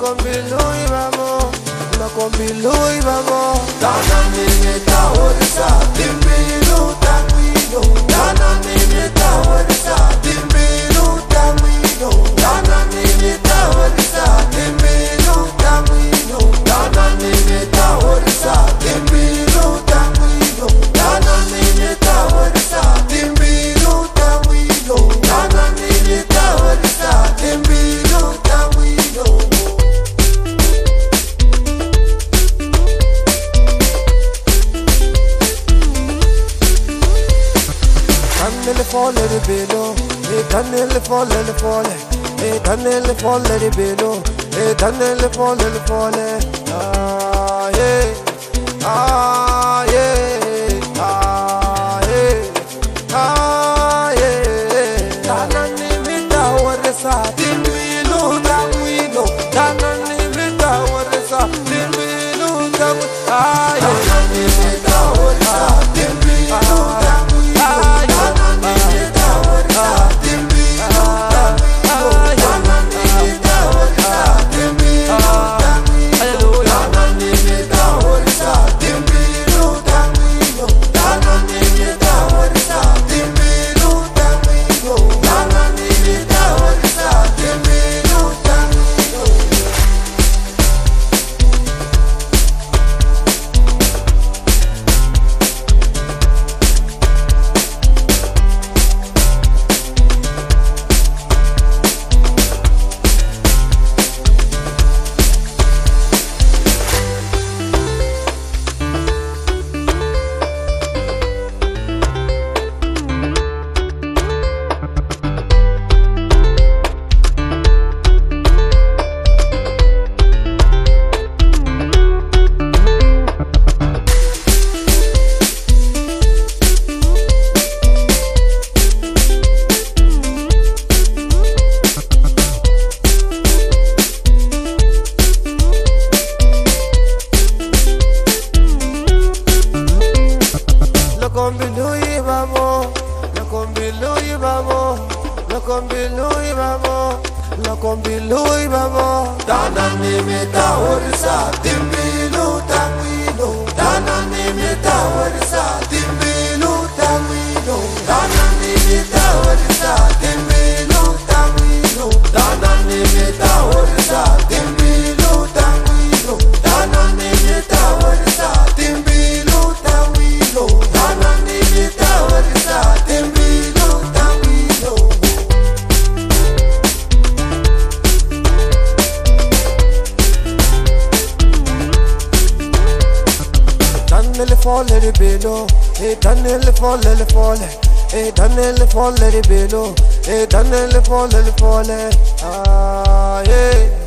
Lokombilui vamos, Lokombilui vamos. Dana nime tawarisa, timbilu tanguino. Dana nime tawarisa, timbilu tanguino. Dana nime tawarisa, timbilu tanguino. Dana nime tawarisa, timbilu tanguino. Dana nime tawarisa, timbilu tanguino. Dana nime tawarisa, timbilu tanguino. Tunnel fall let it below, hey tunnel fall let it fall, hey tunnel fall let it below, hey tunnel fall let it fall, ah yeah, ah yeah, ah yeah, ah yeah. Tanani mita waresa, timbilu tanguino. Tanani mita waresa, timbilu tanguino. Ah yeah. Tanani mita waresa, timbilu tanguino. Lokombilui vamos, Lokombilui vamos, Lokombilui vamos, Lokombilui vamos. Dana nime tawarisa, timbilu tanguino. Dana nime tawarisa, timbilu tanguino. Dana nime tawarisa, timbilu tanguino. Dana nime tawarisa, timbilu tanguino. Dana nime tawarisa, timbilu tanguino. Dana nime tawarisa, timbilu tanguino. Tunnel fall let it below, hey tunnel fall let it fall, hey tunnel fall let it below, hey tunnel fall let it fall, ah yeah.